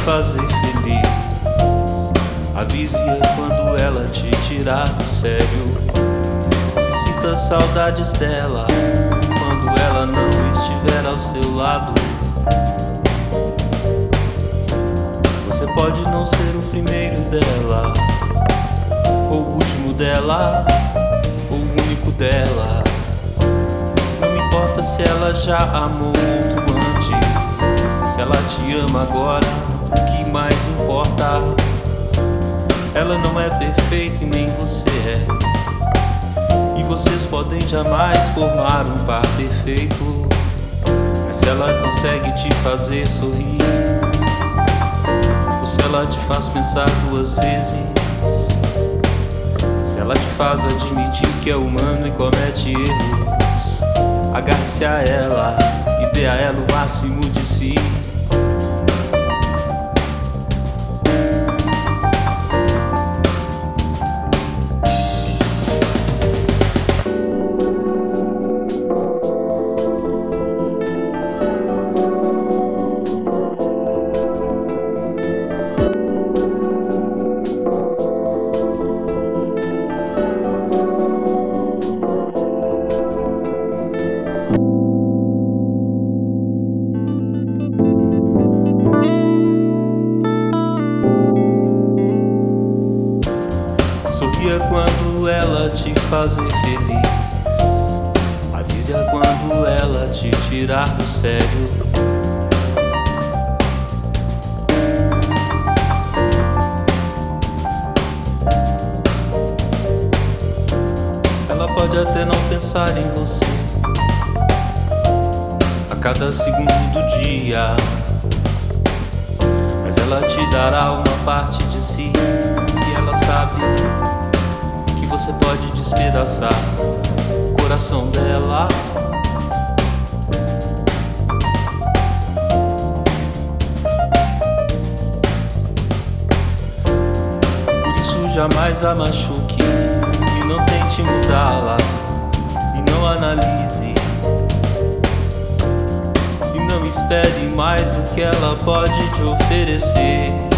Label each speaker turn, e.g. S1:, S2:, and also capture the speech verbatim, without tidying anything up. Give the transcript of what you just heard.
S1: fazer feliz. Avise-a quando ela te tirar do sério. E sinta saudades dela quando ela não estiver ao seu lado. Você pode não ser o primeiro dela, ou o último dela, ou o único dela. Não importa se ela já amou outro antes, se ela te ama agora, o que mais importa? Ela não é perfeita e nem você é, e vocês podem jamais formar um par perfeito. Mas se ela consegue te fazer sorrir, ou se ela te faz pensar duas vezes, se ela te faz admitir que é humano e comete erros, agarre-se a ela e dê a ela o máximo de si. Sorria quando ela te fazer feliz. Avise-a quando ela te tirar do sério. Ela pode até não pensar em você a cada segundo do dia, mas ela te dará uma parte de si que ela sabe que você pode despedaçar o coração dela. Por isso jamais a machuque e não tente mudá-la, e não analise e não espere mais do que ela pode te oferecer.